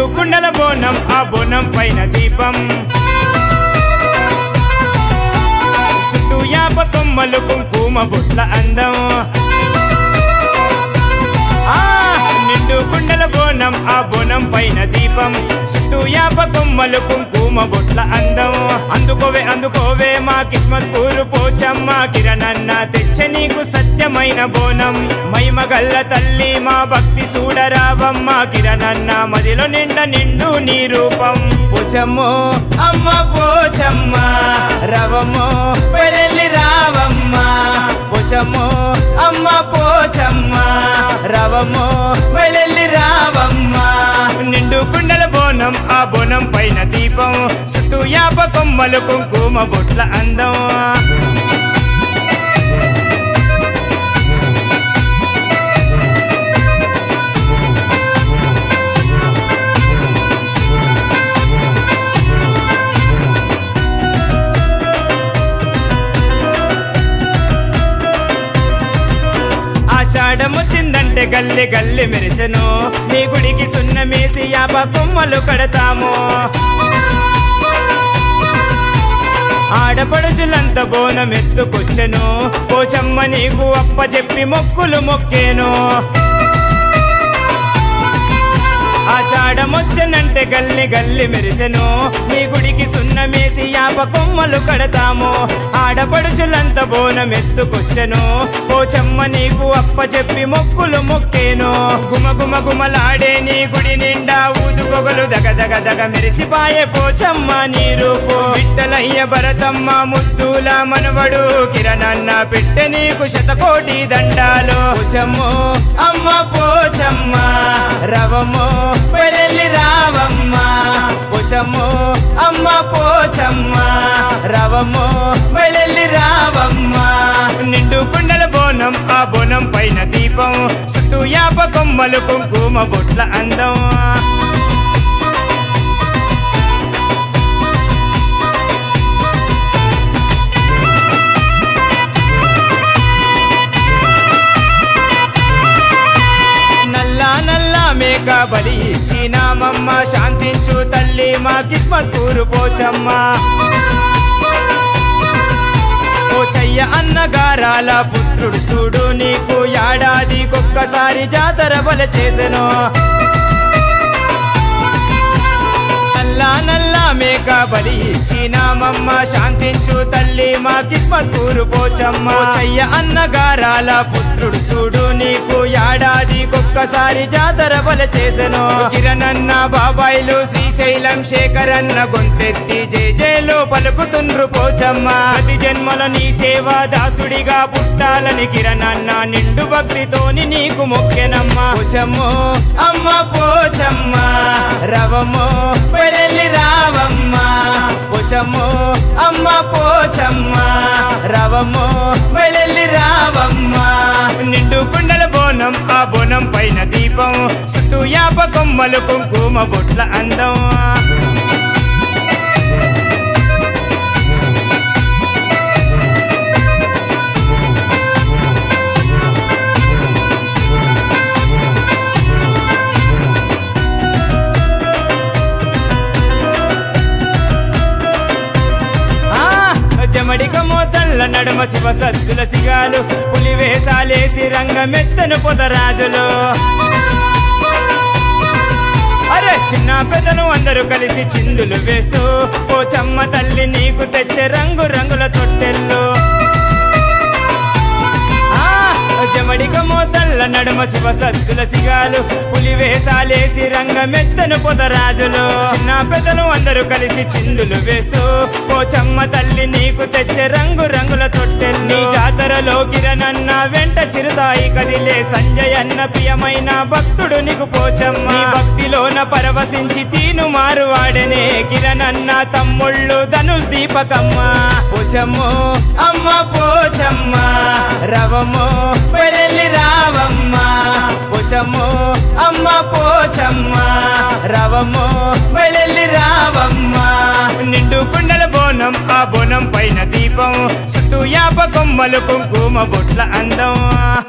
కుండల బోనం ఆ బోనం పైన దీపం చుట్టూ యాప కొమ్మలు కుంకుమ బొట్ల అందం నిండు కుండల బోనం ఆ బోనం పైన దీపం చుట్టూ యాప కొమ్మలు కుంకుమ బొట్ల అందం అందుకోవే అందుకోవే మా కిస్మత్ పూరు పోచమ్మ కిరణన్న తెచ్చే నీకు సత్యమైన బోనం మైమగల్ల తల్లి మా భక్తి చూడరావమ్మ కిరణన్న మదిలో నిండు నీ రూపం పోచమ్మో అమ్మ పోచమ్మ రవమో పెళ్ళి రావమ్మ పోచమ్మో అమ్మ పోచమ్మ రవమో పెళ్ళి రావమ్మ నిండు కుండల బోనం ఆ బోనం పైన దీపం చుట్టూ యాప కొమ్మలు కుంకుమ బొట్ల అందం ఆషాఢమొచ్చిందంటే గల్లె గల్లె మెరిసెను నీ గుడికి సున్నమేసి యాప కొమ్మలు కడతాము ఆడపడుచులంత బోనం ఎత్తుకొచ్చెను పోచమ్మ నీకు అప్ప చెప్పి మొక్కులు మొక్కేను ఆషాఢమొచ్చనంటే గల్లి గల్లి మెరిసెను నీ గుడికి సున్నమేసి యాప కొమ్మలు కడతాము ఆడపడుచులంత బోనం ఎత్తుకొచ్చెను పోచమ్మ నీకు అప్ప చెప్పి మొక్కులు మొక్కేను గుమ గుమ గుమలాడే నీ గుడి నిండా ఊదు పొగలు దగ దగ దగ మెరిసిపాయే పోచమ్మ నీ రూపు బిడ్డలయ్య భరతమ్మ ముద్దుల మనవడు కిరణన్న పెట్టె నీకు శతకోటి దండాలు పోచమ్మో అమ్మ పోచమ్మ రవమో పెళ్ళి రావమ్మ పోచమ్మో అమ్మ పోచమ్మ రవమో పెళ్ళి రావమ్మ నిండు కుండల బోనం ఆ బోనం పైన దీపం చుట్టూ యాప కొమ్మలు కుంకుమ బొట్ల అందం మేక బలి ఇచ్చినామమ్మ శాంతించు తల్లి మా కిస్మత్ పూరు పోచమ్మ పోచయ్య అన్నగారాల పుత్రుడు చూడు నీకు ఏడాదికొక్కసారి జాతర బల చేసెను నల్లా మేక బలి ఇచ్చినామమ్మ శాంతించు తల్లి మా కిస్మత్ పూరు పోచమ్మ పోచయ్య అన్నగారాల పుత్రుడు చూడు నీకు ఏడాదికొక్కసారి జాతర బల చేసెను కిరణన్న బాబాయిలు శ్రీశైలం శేఖరన్న గొంతెత్తి జై జైలో పలుకుతుండ్రు పోచమ్మ ప్రతి జన్మలో నీ సేవా దాసుడిగా పుట్టాలని కిరణన్న నిండు భక్తితోని నీకు మొక్కెనమ్మ పోచమ్మో అమ్మ పోచమ్మ రవమో పెళ్ళి రావమ్మ పోచమ్మో అమ్మ పోచమ్మ రవమో పెళ్ళి రావమ్మ నిండు కుండల బోనం ఆ బోనం పైన దీపం చుట్టూ యాప కొమ్మలు కుంకుమ బొట్ల అందం జమడిక మోతల్ల నడుమ శివ సత్తుల సిగాలు పులి వేసాలేసి రంగమెత్తను పొదరాజులు అరే చిన్న పెద్దలు అందరూ కలిసి చిందులు వేస్తూ పోచమ్మ తల్లి నీకు తెచ్చే రంగు రంగుల తొట్టెళ్ళు జమడిక మోతల్ల నడుమ శివ సత్తుల సిగాలు పులి వేసాలేసి రంగమెత్తను పొదరాజులు చిన్న పెద్దలు అందరూ కలిసి చిందులు వేస్తూ పోచమ్మ తల్లి నీకు తెచ్చే రంగు రంగుల తొట్టెల్ని జాతరలో కిరణన్న వెంట చిరుతాయి కదిలే సంజయ్ అన్న ప్రియమైన భక్తుడు నీకు పోచమ్మ భక్తిలోన పరవశించి తీను మారువాడనే కిరణన్న తమ్ముళ్ళు ధనుష్ దీపకమ్మ పోచమ్మో అమ్మ పోచమ్మ రవమో పెళ్ళి రావమ్మ పోచమ్మో అమ్మ పోచమ్మ రవమో పెళ్ళి రావమ్మ నిండు కుండల బోనం ఆ బోనం పైన దీపం చుట్టూ యాప కొమ్మలు కుంకుమ బొట్ల అందం